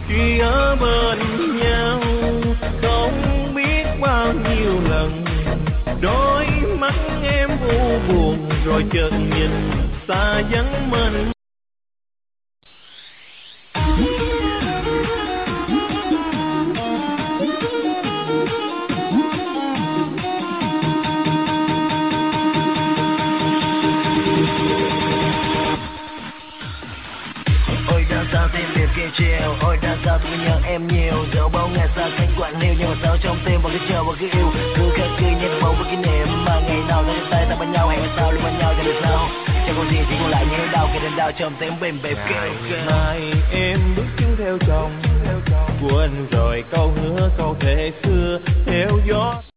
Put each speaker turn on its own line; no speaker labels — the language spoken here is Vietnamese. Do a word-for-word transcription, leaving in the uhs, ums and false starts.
khi ở bên nhau, không biết bao nhiêu lần đôi mắt em u buồn rồi chợt nhìn xa vắng mình.
Ôi đã sao tim biệt kia chiều, ôi đã sao tôi nhớ em nhiều. Dẫu bao ngày xa cách quạnh hiu, nhưng mà sao trong tim vẫn cứ chờ và cứ yêu. Cứ khắc ghi nhớ mong với kỷ niệm mà ngày nào ta tay ta bên nhau, hẹn sao luôn bên nhau cho được sao. Chẳng còn gì chỉ còn lại nhớ đau khi đêm đau trong tim bềm bềm kêu.
Ngày em bước chân theo chồng, quên rồi câu hứa câu thề xưa theo gió.